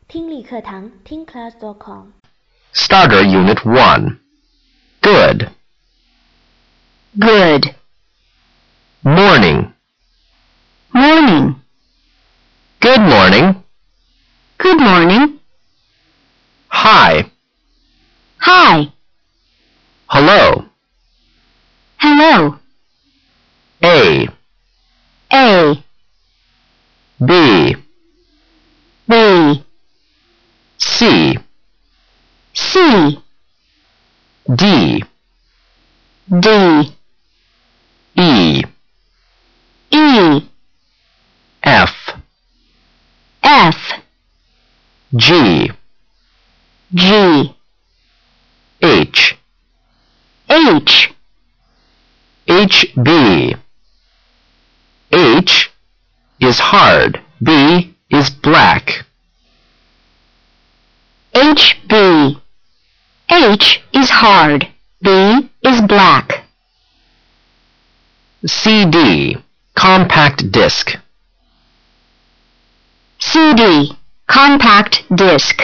听力课堂听 class.com Starter Unit 1. Good. Good. Morning. Morning. Good morning. Good morning. Hi. Hi. Hello. Hello. A. A. B. B. C. C. D. D. E. E. F. F. G. G. H. H. HB. H is hard. B is black. HB. H is hard. B is black. CD. Compact disc. CD. Compact disc.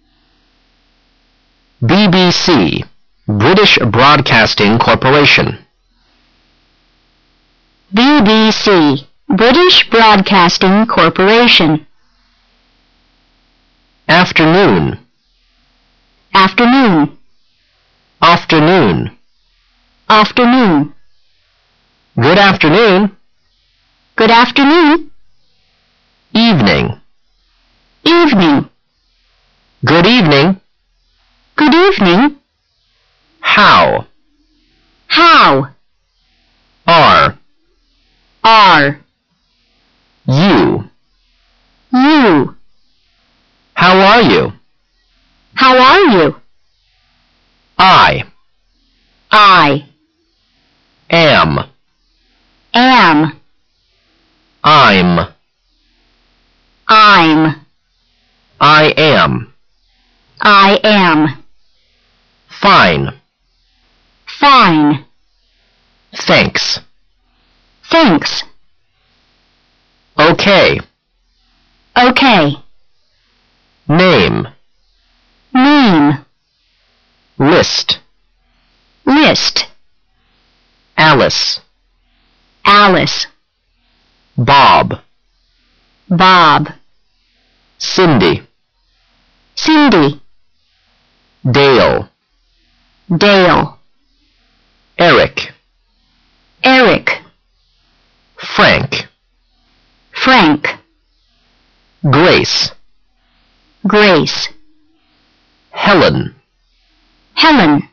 BBC. British Broadcasting Corporation. BBC. British Broadcasting Corporation. Afternoon. Afternoon. Afternoon. Afternoon. Good afternoon. Good afternoon. Evening. Evening. Good evening. Good evening. How. How. Are. Are. You. You. How are you? How are you? I. I. Am. Am. I'm. I'm. I am. I am. Fine. Fine. Thanks. Thanks. Okay. Okay. Name. Name. List. List. Alice. Alice. Bob. Bob. Cindy. Cindy. Dale. Dale. Eric. Eric. Frank. Frank. Grace. Grace. Helen. Helen.